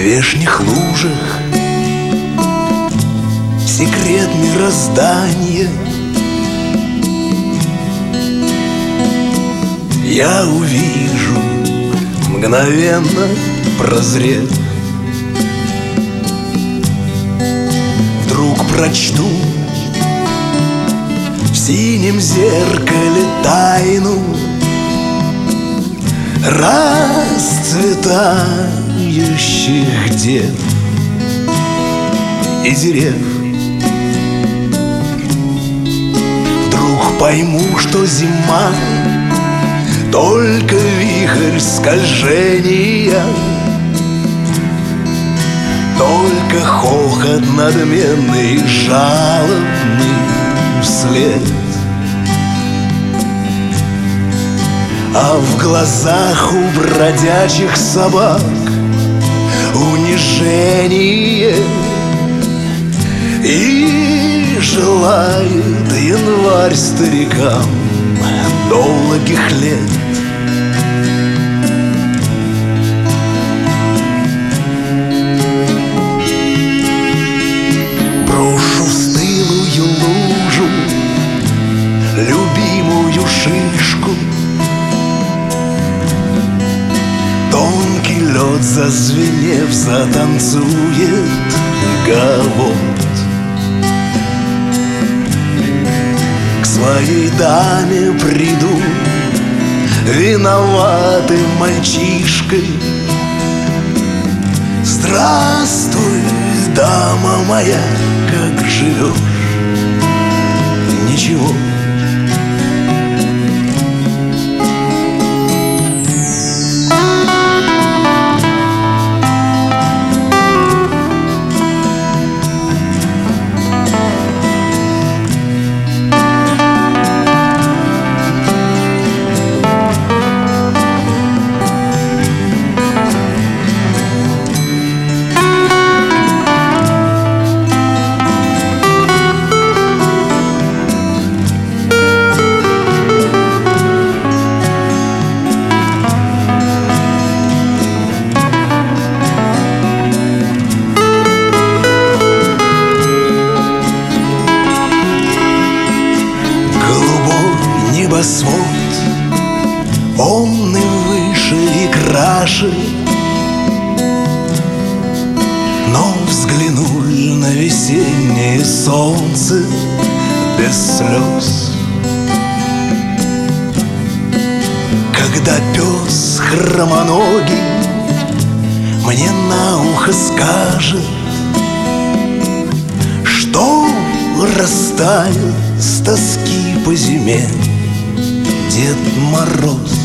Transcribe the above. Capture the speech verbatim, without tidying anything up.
вешних лужах секрет мироздания я увижу, мгновенно прозрев. Вдруг прочту в синем зеркале тайну расцветающих дев и дерев. Вдруг пойму, что зима только вихрь скольжения, только хохот надменный и жалобный вслед. А в глазах у бродячих собак унижение, и желает январь старикам долгих лет. Брошу в стылую лужу любимую шишку, тонкий лед, зазвенев, затанцует гавот. К своей даме приду виноватым мальчишкой. Здравствуй, дама моя, как живешь? Ничего. Небосвод, он и выше, и краше, но взглянули на весеннее солнце без слез. Когда пес хромоногий мне на ухо скажет, что растаял с тоски по зиме Дед Мороз.